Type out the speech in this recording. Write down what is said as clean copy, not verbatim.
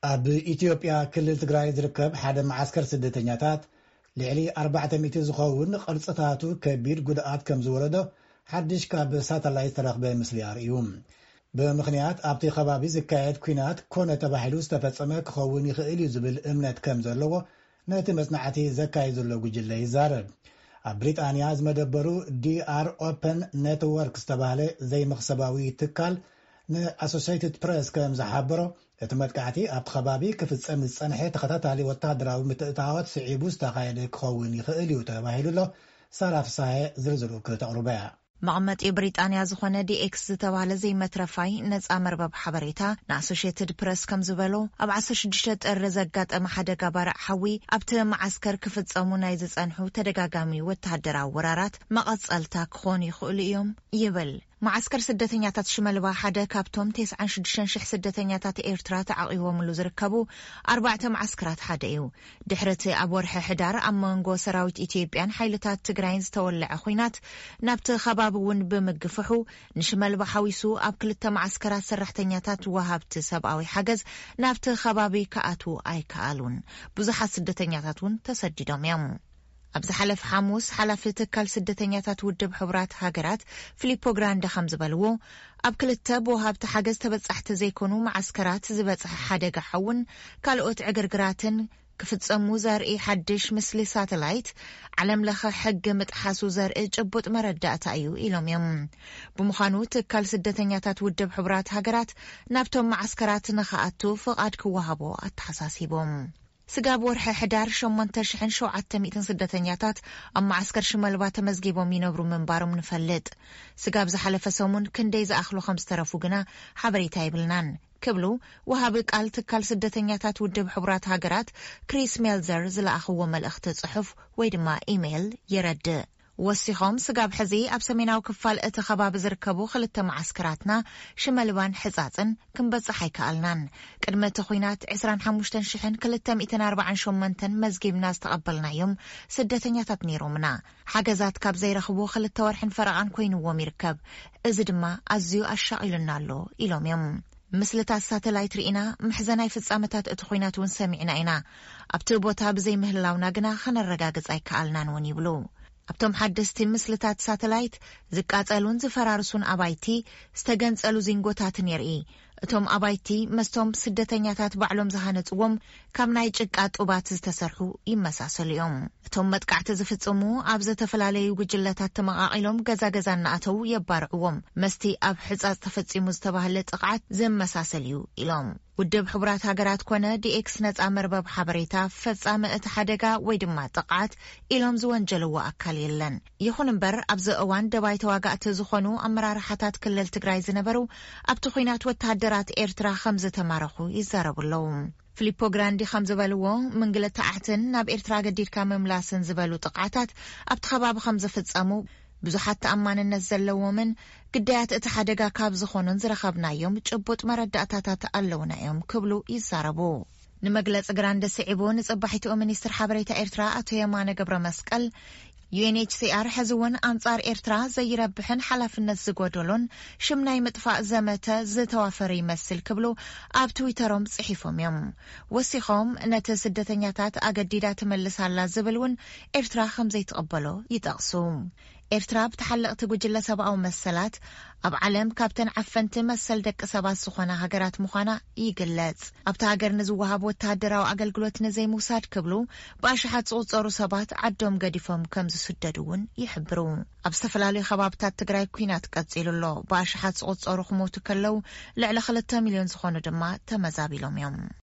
ኣብ ኢትዮጵያ ክልል ትግራይ ዝርከብ ሓደ ማዓስከር ስደተኛታት ልዕሊ 400 ዝኸውን ቅርጽታቱ ከቢድ ጉድኣት ከም ዝወረዶ ሓድሽ ካብ ሳተላይት ተረኽበ ምስሊ ኣርእዩ። ብምኽንያት ኣብቲ ከባቢ ዝካየድ ኩናት ኮነ ተባሂሉ ዝተፈጸመ ክኸውን ይኽእል እዩ ዝብል እምነት ከም ዘለዎ ነቲ መጽናዕቲ ዘካይድ ዘሎ ጉጅለ ይዛረብ። ኣብ ብሪጣንያ ዝመደበሩ ዲአር ኦፕን ኔትወርክ ዝተባህለ ዘይምኽሰባዊ ትካል ንኣሶሲየትድ ፕሬስ ከም ዝሓበሮ እቲ መጥቃዕቲ ኣብቲ ከባቢ ክፍጸም ዝጸንሐ ተኸታታሊ ወተሃደራዊ ምትእትታዋት ስዒቡ ዝተኻየደ ክኸውን ይኽእል እዩ ተባሂሉሎ ሳራ ፍሳሐ ዝርዝሩ ከተቕርበ እያ። መቐመጢ ብሪጣንያ ዝኾነ ዲኤክስ ዝተባህለ ዘይመትረፋይ ነፃ መርበብ ሓበሬታ ንኣሶሲየትድ ፕሬስ ከም ዝበሎ ኣብ 16 ጥሪ ዘጋጠመ ሓደጋ ባርዕ ሓዊ ኣብቲ መዓስከር ክፍጸሙ ናይ ዝጸንሑ ተደጋጋሚ ወተሃደራዊ ወራራት መቐጸልታ ክኾኑ ይኽእሉ እዮም ይብል። ማዓስከር ስደተኛታት ሽመልባ ሓደ ካብቶም 96,000 ስደተኛታት ኤርትራ ተዓቂቦምሉ ዝርከቡ 4 ማዓስከራት ሓደ እዩ። ድሕርቲ ኣብ ወርሒ ሕዳር ኣብ መንጎ ሰራዊት ኢትዮጵያን ሓይልታት ትግራይን ዝተወልዐ ኩናት ናብቲ ከባቢ እውን ብምግፍሑ ንሽመልባ ሓዊሱ ኣብ 2 ማዓስከራት ሰራሕተኛታት ወሃብቲ ሰብኣዊ ሓገዝ ናብቲ ከባቢ ከኣቱ ኣይከኣሉን። ብዙሓት ስደተኛታት እውን ተሰዲዶም እዮም። ኣብ ዝሓለፈ ሐሙስ ሓላፊ ትካል ስደተኛታት ውድብ ሕቡራት ሃገራት ፊሊፖ ግራንደ ከም ዝበልዎ ኣብ 2 ብወሃብቲ ሓገዝ ተበጻሕቲ ዘይኮኑ ማዓስከራት ዝበጽሐ ሓደጋ ሓውን ካልኦት ዕግርግራትን ክፍጸሙ ዘርኢ ሓድሽ ምስሊ ሳተላይት ዓለም ለኸ ሕጊ ምጥሓሱ ዘርኢ ጭቡጥ መረዳእታ እዩ ኢሎም እዮም። ብምዃኑ ትካል ስደተኛታት ውድብ ሕቡራት ሃገራት ናብቶም ማዓስከራት ንኸኣቱ ፍቓድ ክወሃቦ ኣተሓሳሲቦም። ስጋብ ወርሒ ሕዳር 8,700 ስደተኛታት ኣብ ማዓስከር ሽመልባ ተመዝጊቦም ይነብሩ ምንባሮም ንፈልጥ። ስጋብ ዝሓለፈ ሰሙን ክንደይ ዝኣኽሉ ከም ዝተረፉ ግና ሓበሬታ ይብልናን ክብሉ ወሃቢ ቃል ትካል ስደተኛታት ውድብ ሕቡራት ሃገራት ክሪስ ሜልዘር ዝለኣኽዎ መልእኽቲ ጽሑፍ ወይ ድማ ኢሜይል የረድእ። ወሲኾም ስጋብ ሕዚ ኣብ ሰሜናዊ ክፋል እቲ ከባቢ ዝርከቡ 2 ማዓስከራትና ሽመልባን ሕጻጽን ክንበጽሕ ኣይከኣልናን። ቅድሚ እቲ ኩናት 25,248 መዝጊብና ዝተቐበልናዮም ስደተኛታት ነይሮምና። ሓገዛት ካብ ዘይረኽቡ 2 ወርሕን ፈረቓን ኮይንዎም ይርከብ። እዚ ድማ ኣዝዩ ኣሻቒሉና ኣሎ ኢሎም እዮም። ምስልታት ሳተላይት ርኢና ምሕዘናይ ፍጻመታት እቲ ኩናት እውን ሰሚዕና ኢና። ኣብቲ ቦታ ብዘይ ምህላውና ግና ኸነረጋግጽ ኣይከኣልናን እውን ይብሉ። ኣብቶም ሓደስቲ ምስልታት ሳተላይት ዝቃጸሉን ዝፈራርሱን ኣባይቲ ዝተገንጸሉ ዚንጎታትን የርኢ። እቶም ኣባይቲ መስቶም ስደተኛታት ባዕሎም ዝሃነጽዎም ካብ ናይ ጭቃ ጡባት ዝተሰርሑ ይመሳሰሉ እዮም። እቶም መጥቃዕቲ ዝፍጽሙ ኣብ ዝተፈላለዩ ጉጅለታት ተመቓቒሎም ገዛ እናኣተው የባርዕዎም መስቲ ኣብ ሕጻጽ ተፈጺሙ ዝተባህለ ጥቕዓት ዝመሳሰል እዩ ኢሎም። ውድብ ሕቡራት ሃገራት ኮነ ዲኤክስ ነፃ መርበብ ሓበሬታ ፈጻሚ እቲ ሓደጋ ወይ ድማ ጥቕዓት ኢሎም ዝወንጀልዎ ኣካል የለን። ይኹን እምበር ኣብዚ እዋን ደባይ ተዋጋእቲ ዝኾኑ ኣመራርሓታት ክልል ትግራይ ዝነበሩ ኣብቲ ኩናት ወተሃደራት ኤርትራ ከም ዝተማረኹ ይዛረቡለው። ፊሊፖ ግራንዲ ከም ዝበልዎ ምንግልት ተዓሕትን ናብ ኤርትራ ገዲድካ ምምላስን ዝበሉ ጥቕዓታት ኣብቲ ከባቢ ከም ዝፍጸሙ ብዙሓት ተኣማንነት ዘለዎምን ግዳያት እቲ ሓደጋ ካብ ዝኾኑን ዝረኸብናዮም ጭቡጥ መረዳእታታት ኣለውና እዮም ክብሉ ይዛረቡ። ንመግለፂ ግራንደ ስዒቡ ንጽባሒትኦ ሚኒስትር ሓበሬታ ኤርትራ ኣቶ የማነ ገብረ መስቀል UNHCR ሕዚ እውን ኣንጻር ኤርትራ ዘይረብሕን ሓላፍነት ዝጎደሎን ሽም ናይ ምጥፋእ ዘመተ ዝተዋፈረ ይመስል ክብሉ ኣብ ትዊተሮም ጽሒፎም እዮም። ወሲኾም ነቲ ስደተኛታት ኣገዲዳ ትመልሳላ ዝብል እውን ኤርትራ ከም ዘይትቕበሎ ይጠቕሱ። ኤርትራ ብተሓለቕቲ ጉጅለ ሰብኣዊ መሰላት ኣብ ዓለም ካብተን ዓፈንቲ መሰል ደቂ ሰባት ዝኾነ ሃገራት ምዃና ይግለጽ። ኣብቲ ሃገር ንዝወሃብ ወተሃደራዊ ኣገልግሎት ንዘይምውሳድ ክብሉ ብኣሽሓት ዝቑጸሩ ሰባት ዓዶም ገዲፎም ከም ዝስደዱ እውን ይሕብሩ። ኣብ ዝተፈላለዩ ከባብታት ትግራይ ኩናት ቀጺሉ ኣሎ። ብኣሽሓት ዝቑጸሩ ክሞቱ ከለው ልዕሊ 2 ሚልዮን ዝኾኑ ድማ ተመዛቢሎም እዮም።